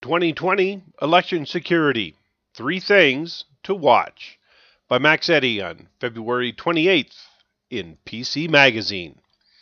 2020 Election Security, Three Things to Watch by Max Eddy on February 28th in PC Magazine.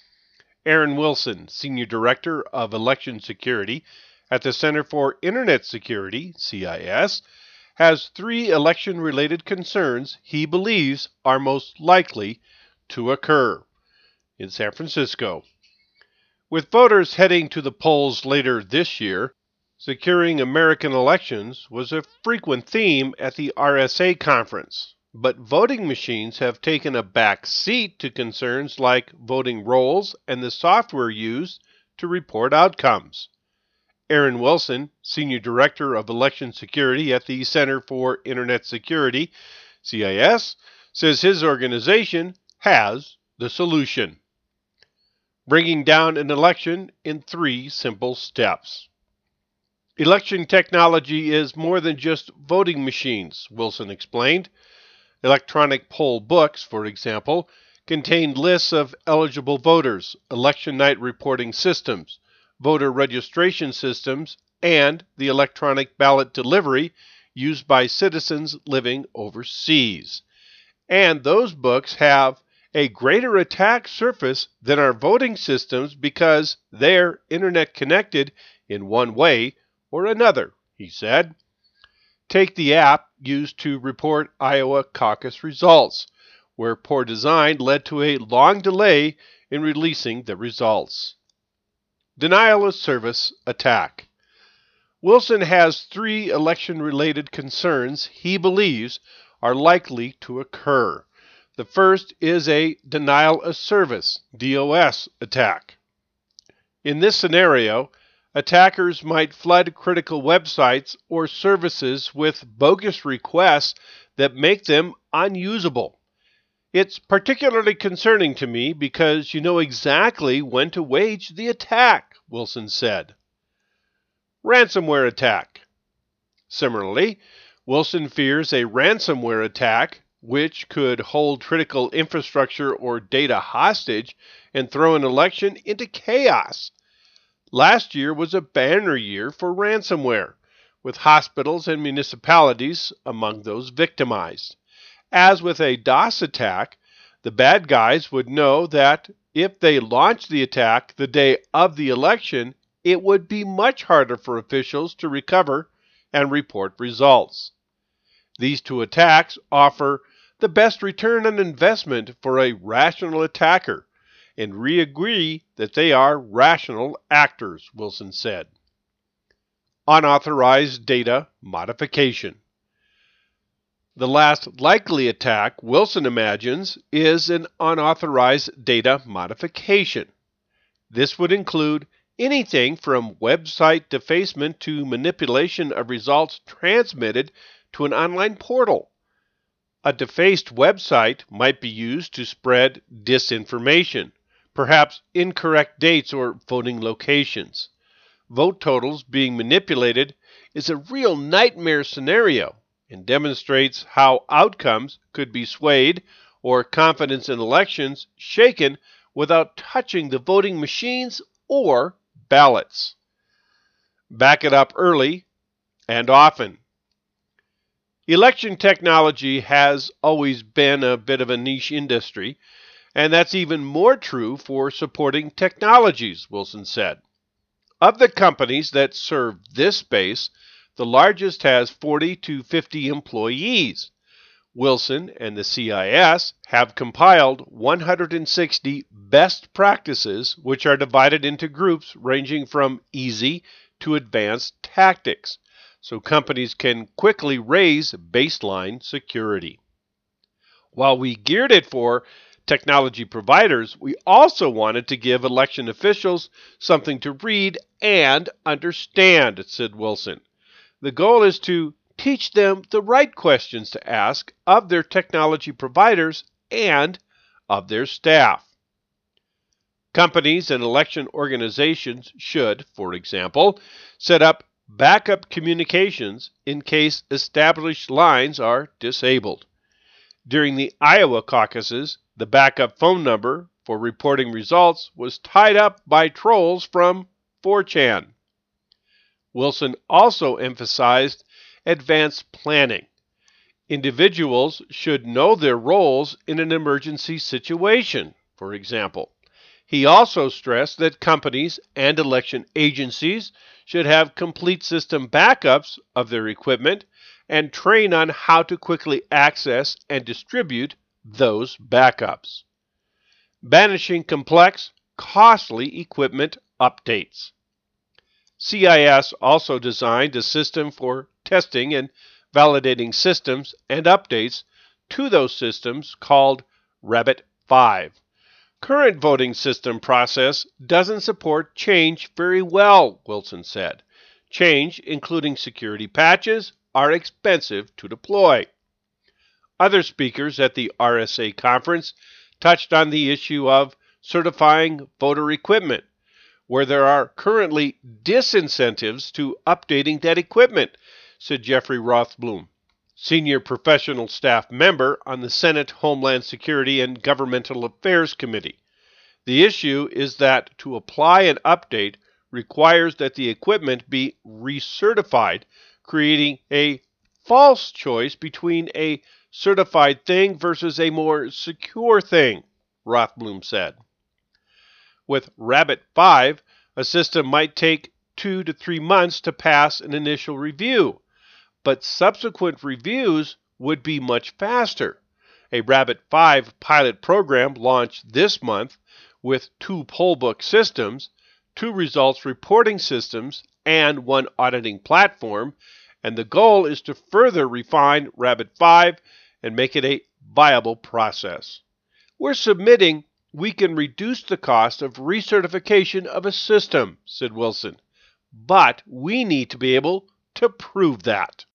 Aaron Wilson, Senior Director of Election Security at the Center for Internet Security, CIS, has three election-related concerns he believes are most likely to occur in San Francisco. With voters heading to the polls later this year, securing American elections was a frequent theme at the RSA conference, but voting machines have taken a back seat to concerns like voting rolls and the software used to report outcomes. Aaron Wilson, Senior Director of Election Security at the Center for Internet Security, CIS, says his organization has the solution. Bringing down an election in three simple steps. Election technology is more than just voting machines, Wilson explained. Electronic poll books, for example, contain lists of eligible voters, election night reporting systems, voter registration systems, and the electronic ballot delivery used by citizens living overseas. And those books have a greater attack surface than our voting systems because they're internet connected in one way or another, he said. Take the app used to report Iowa caucus results, where poor design led to a long delay in releasing the results. Denial of service attack. Wilson has three election-related concerns he believes are likely to occur. The first is a denial of service, DOS, attack. In this scenario, attackers might flood critical websites or services with bogus requests that make them unusable. It's particularly concerning to me because you know exactly when to wage the attack, Wilson said. Ransomware attack. Similarly, Wilson fears a ransomware attack which could hold critical infrastructure or data hostage and throw an election into chaos. Last year was a banner year for ransomware, with hospitals and municipalities among those victimized. As with a DOS attack, the bad guys would know that if they launched the attack the day of the election, it would be much harder for officials to recover and report results. These two attacks offer the best return on investment for a rational attacker, and we agree that they are rational actors, Wilson said. Unauthorized data modification. The last likely attack Wilson imagines is an unauthorized data modification. This would include anything from website defacement to manipulation of results transmitted to an online portal. A defaced website might be used to spread disinformation, perhaps incorrect dates or voting locations. Vote totals being manipulated is a real nightmare scenario and demonstrates how outcomes could be swayed or confidence in elections shaken without touching the voting machines or ballots. Back it up early and often. Election technology has always been a bit of a niche industry, and that's even more true for supporting technologies, Wilson said. Of the companies that serve this space, the largest has 40 to 50 employees. Wilson and the CIS have compiled 160 best practices, which are divided into groups ranging from easy to advanced tactics, so companies can quickly raise baseline security. While we geared it for technology providers, we also wanted to give election officials something to read and understand, said Wilson. The goal is to teach them the right questions to ask of their technology providers and of their staff. Companies and election organizations should, for example, set up backup communications in case established lines are disabled. During the Iowa caucuses, the backup phone number for reporting results was tied up by trolls from 4chan. Wilson also emphasized advanced planning. Individuals should know their roles in an emergency situation, for example. He also stressed that companies and election agencies should have complete system backups of their equipment and train on how to quickly access and distribute those backups. Banishing complex, costly equipment updates. CIS also designed a system for testing and validating systems and updates to those systems called Rabbit 5. Current voting system process doesn't support change very well, Wilson said. Change, including security patches, are expensive to deploy. Other speakers at the RSA conference touched on the issue of certifying voter equipment, where there are currently disincentives to updating that equipment, said Jeffrey Rothblum, senior professional staff member on the Senate Homeland Security and Governmental Affairs Committee. The issue is that to apply an update requires that the equipment be recertified, creating a false choice between a certified thing versus a more secure thing, Rothblum said. With Rabbit 5, a system might take 2 to 3 months to pass an initial review, but subsequent reviews would be much faster. A Rabbit 5 pilot program launched this month with 2 pollbook systems, 2 results reporting systems, and 1 auditing platform, and the goal is to further refine Rabbit 5 and make it a viable process. We're submitting we can reduce the cost of recertification of a system, said Wilson, but we need to be able to prove that.